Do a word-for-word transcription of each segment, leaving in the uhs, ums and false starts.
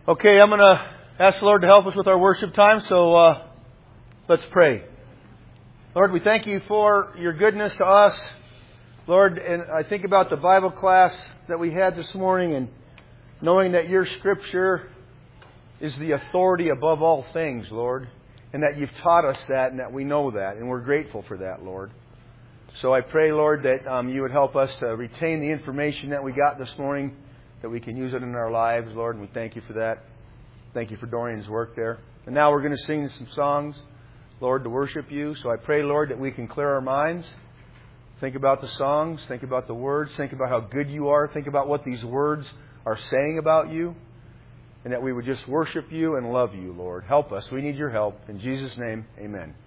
Okay, I'm going to ask the Lord to help us with our worship time, so uh, let's pray. Lord, we thank you for your goodness to us. Lord, and I think about the Bible class that we had this morning and knowing that your Scripture is the authority above all things, Lord, and that you've taught us that and that we know that, and we're grateful for that, Lord. So I pray, Lord, that um, you would help us to retain the information that we got this morning, that we can use it in our lives, Lord, and we thank you for that. Thank you for Dorian's work there. And now we're going to sing some songs, Lord, to worship you. So I pray, Lord, that we can clear our minds. Think about the songs. Think about the words. Think about how good you are. Think about what these words are saying about you. And that we would just worship you and love you, Lord. Help us. We need your help. In Jesus' name, amen.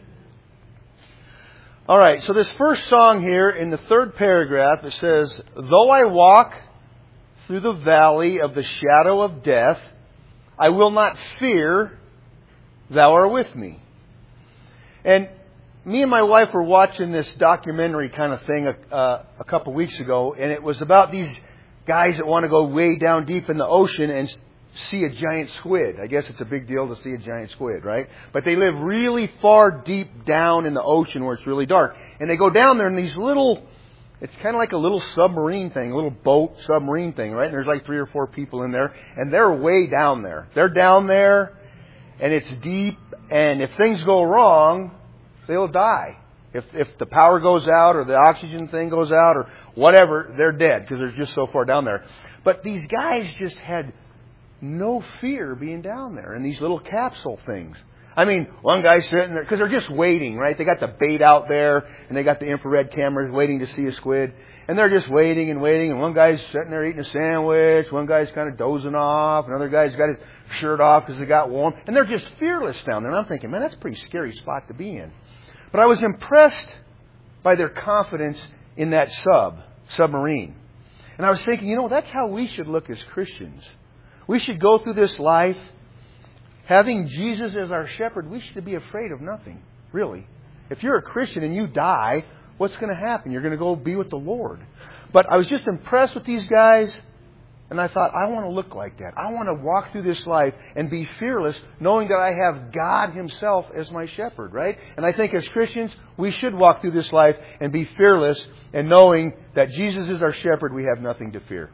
All right, so this first song here in the third paragraph, it says, "Though I walk through the valley of the shadow of death, I will not fear, thou art with me." And me and my wife were watching this documentary kind of thing a, uh, a couple weeks ago, and it was about these guys that want to go way down deep in the ocean and see a giant squid. I guess it's a big deal to see a giant squid, right? But they live really far deep down in the ocean where it's really dark. And they go down there in these little, it's kind of like a little submarine thing, a little boat submarine thing, right? And there's like three or four people in there, and they're way down there. They're down there, and it's deep, and if things go wrong, they'll die. If if the power goes out or the oxygen thing goes out or whatever, they're dead because they're just so far down there. But these guys just had no fear being down there in these little capsule things. I mean, one guy's sitting there, because they're just waiting, right? They got the bait out there, and they got the infrared cameras waiting to see a squid. And they're just waiting and waiting, and one guy's sitting there eating a sandwich, one guy's kind of dozing off, another guy's got his shirt off because it got warm. And they're just fearless down there. And I'm thinking, man, that's a pretty scary spot to be in. But I was impressed by their confidence in that sub, submarine. And I was thinking, you know, that's how we should look as Christians. We should go through this life having Jesus as our shepherd. We should be afraid of nothing, really. If you're a Christian and you die, what's going to happen? You're going to go be with the Lord. But I was just impressed with these guys, and I thought, I want to look like that. I want to walk through this life and be fearless, knowing that I have God Himself as my shepherd, right? And I think as Christians, we should walk through this life and be fearless, and knowing that Jesus is our shepherd, we have nothing to fear.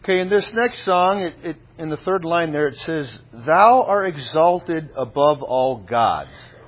Okay, in this next song, it, it, in the third line there, it says, "Thou art exalted above all gods."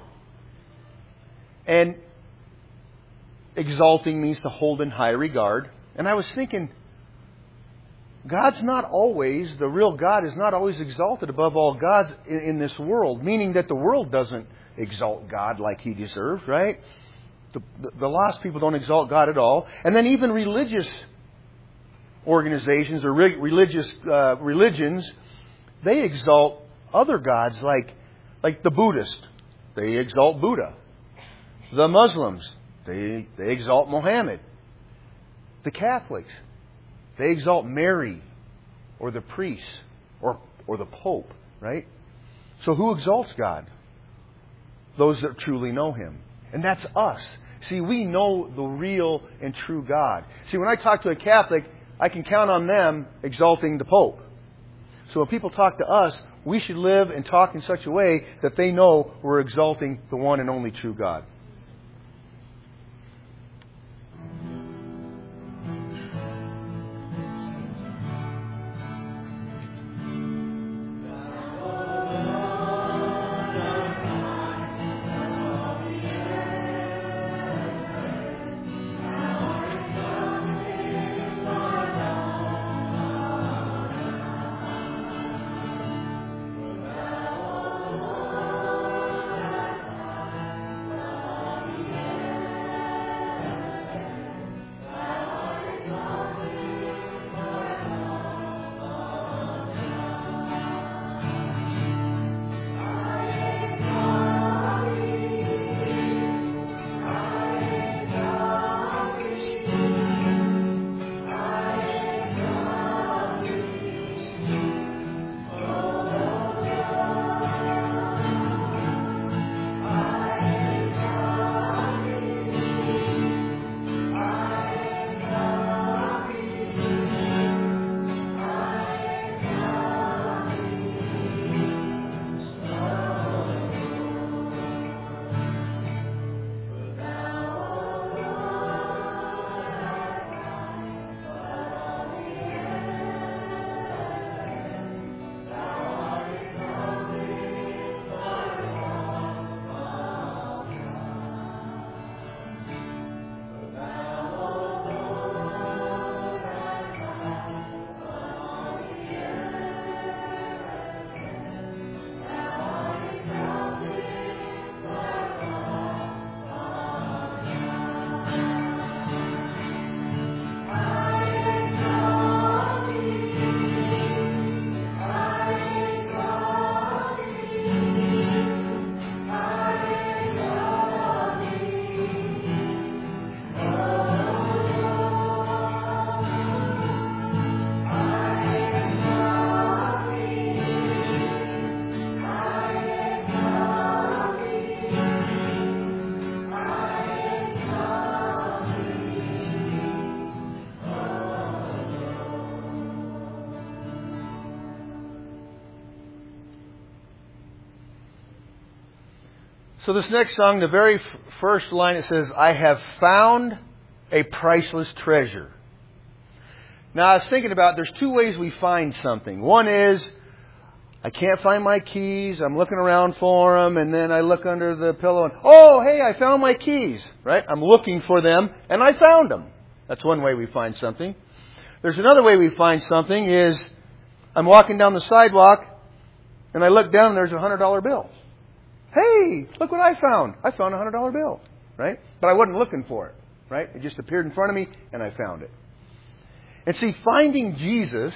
And exalting means to hold in high regard. And I was thinking, God's not always, the real God is not always exalted above all gods in, in this world, meaning that the world doesn't exalt God like He deserves, right? The, the, the lost people don't exalt God at all. And then even religious organizations or re- religious uh, religions, they exalt other gods like like the Buddhists. They exalt Buddha. The Muslims, they they exalt Muhammad. The Catholics, they exalt Mary or the priests or or the Pope, right? So who exalts God? Those that truly know Him. And that's us. See, we know the real and true God. See, when I talk to a Catholic, I can count on them exalting the Pope. So when people talk to us, we should live and talk in such a way that they know we're exalting the one and only true God. So this next song, the very f- first line, it says, "I have found a priceless treasure." Now, I was thinking about, there's two ways we find something. One is, I can't find my keys, I'm looking around for them, and then I look under the pillow and, oh, hey, I found my keys, right? I'm looking for them, and I found them. That's one way we find something. There's another way we find something is, I'm walking down the sidewalk, and I look down, and there's a one hundred dollar bill. Hey, look what I found. I found a one hundred dollar bill, right? But I wasn't looking for it, right? It just appeared in front of me, and I found it. And see, finding Jesus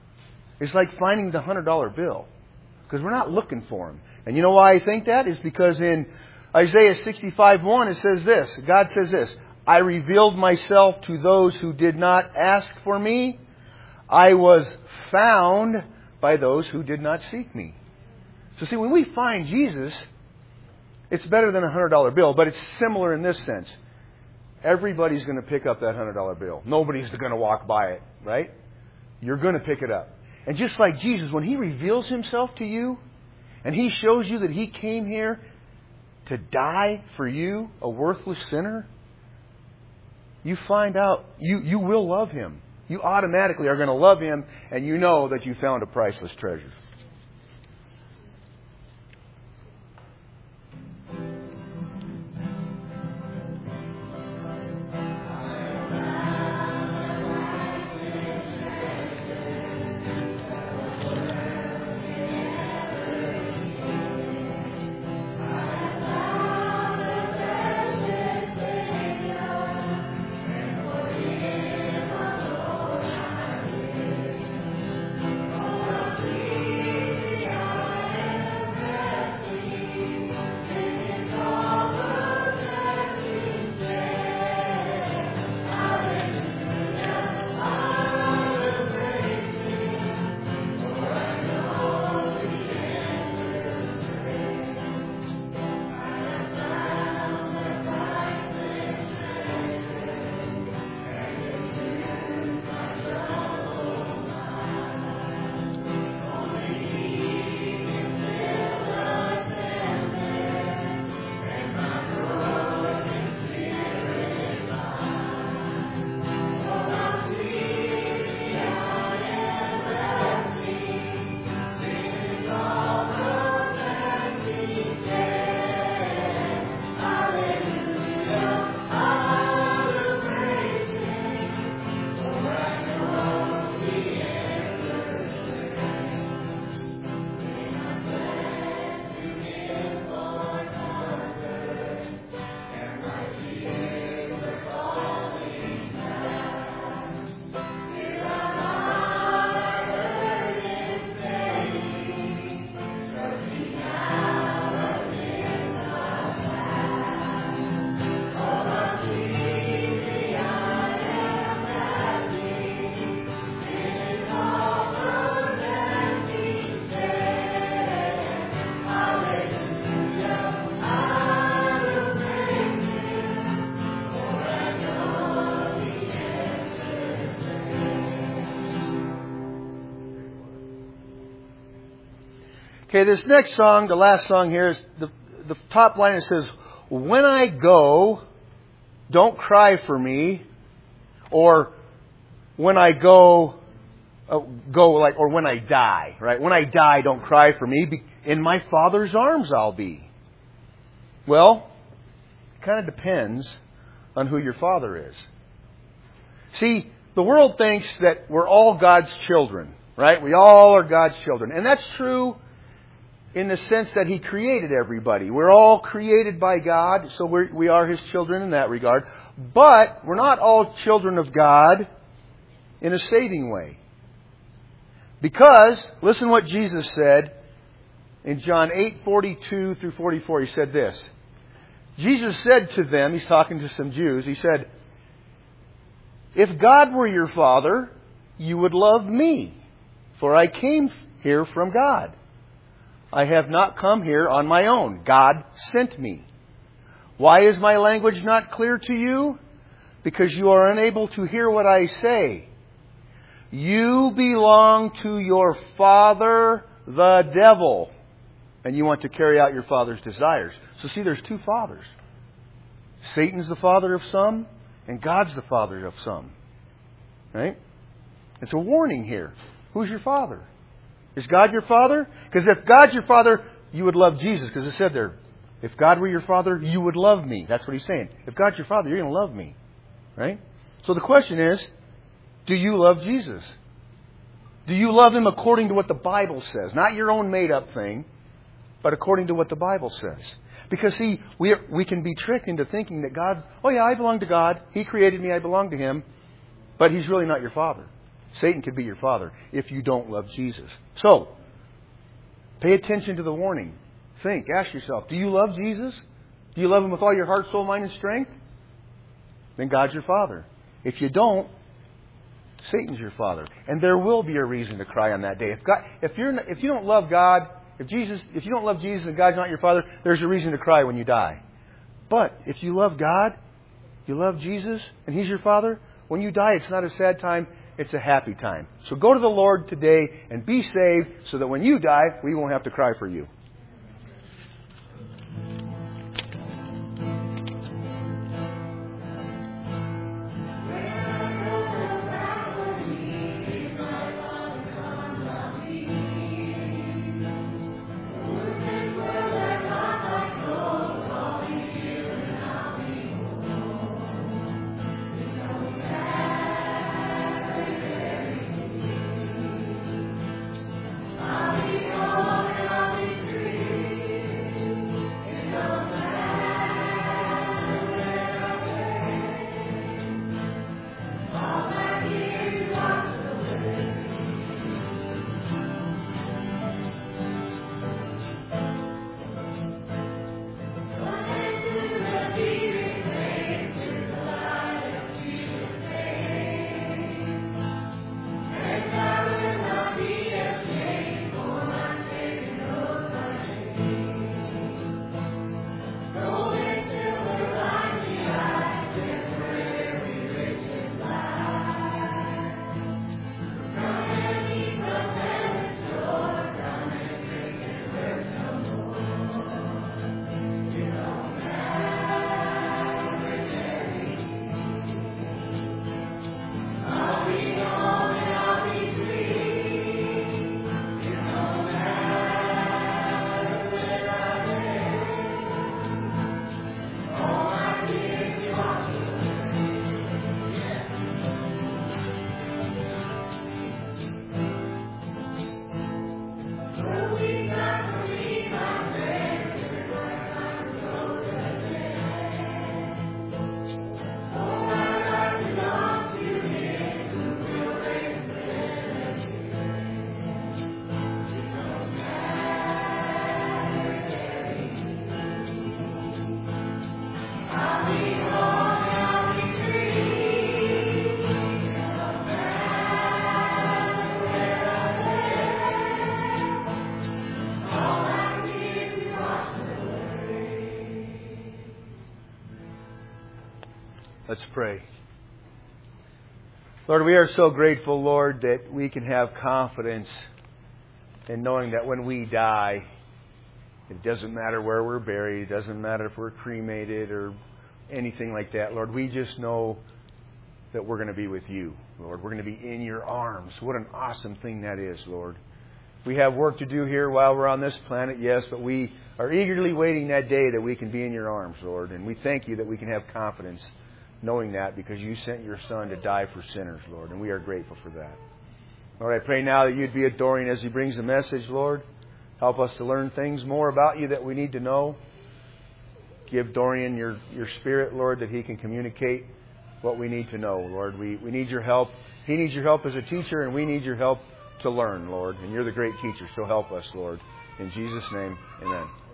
is like finding the one hundred dollar bill, because we're not looking for Him. And you know why I think that? Is because in Isaiah sixty-five one, it says this. God says this, "I revealed myself to those who did not ask for me. I was found by those who did not seek me." So see, when we find Jesus, it's better than a one hundred dollar bill, but it's similar in this sense. Everybody's going to pick up that one hundred dollar bill. Nobody's going to walk by it, right? You're going to pick it up. And just like Jesus, when He reveals Himself to you, and He shows you that He came here to die for you, a worthless sinner, you find out, you, you will love Him. you automatically are going to love Him, and you know that you found a priceless treasure. Okay, this next song, the last song here, is the, the top line. It says, "When I go, don't cry for me," or "When I go, uh, go like," or "When I die," right? "When I die, don't cry for me. Be, in my Father's arms I'll be." Well, it kind of depends on who your Father is. See, the world thinks that we're all God's children, right? We all are God's children, and that's true in the sense that He created everybody. We're all created by God, so we're, we are His children in that regard. But we're not all children of God in a saving way. Because, listen what Jesus said in John eight forty-two through forty-four. He said this. Jesus said to them, He's talking to some Jews, He said, "If God were your Father, you would love me, for I came here from God. I have not come here on my own. God sent me. Why is my language not clear to you? Because you are unable to hear what I say. You belong to your father, the devil, and you want to carry out your father's desires." So see, there's two fathers. Satan's the father of some, and God's the father of some. Right? It's a warning here. Who's your father? Is God your Father? Because if God's your Father, you would love Jesus. Because it said there, if God were your Father, you would love me. That's what He's saying. If God's your Father, you're going to love me. Right? So the question is, do you love Jesus? Do you love Him according to what the Bible says? Not your own made-up thing, but according to what the Bible says. Because, see, we, are, we can be tricked into thinking that God, oh yeah, I belong to God. He created me. I belong to Him. But He's really not your Father. Satan could be your father if you don't love Jesus. So, pay attention to the warning. Think, ask yourself, do you love Jesus? Do you love Him with all your heart, soul, mind, and strength? Then God's your Father. If you don't, Satan's your father. And there will be a reason to cry on that day. If God, if you're, if you don't love God, if Jesus, if you don't love Jesus and God's not your Father, there's a reason to cry when you die. But if you love God, you love Jesus, and He's your Father, when you die, it's not a sad time. It's a happy time. So go to the Lord today and be saved so that when you die, we won't have to cry for you. Let's pray. Lord, we are so grateful, Lord, that we can have confidence in knowing that when we die, it doesn't matter where we're buried, it doesn't matter if we're cremated or anything like that. Lord, we just know that we're going to be with you, Lord. We're going to be in your arms. What an awesome thing that is, Lord. We have work to do here while we're on this planet, yes, but we are eagerly waiting that day that we can be in your arms, Lord. And we thank you that we can have confidence knowing that because you sent your Son to die for sinners, Lord. And we are grateful for that. Lord, I pray now that you'd be with Dorian as he brings the message, Lord. Help us to learn things more about you that we need to know. Give Dorian your, your spirit, Lord, that he can communicate what we need to know, Lord. We, we need your help. He needs your help as a teacher, and we need your help to learn, Lord. And you're the great teacher, so help us, Lord. In Jesus' name, amen.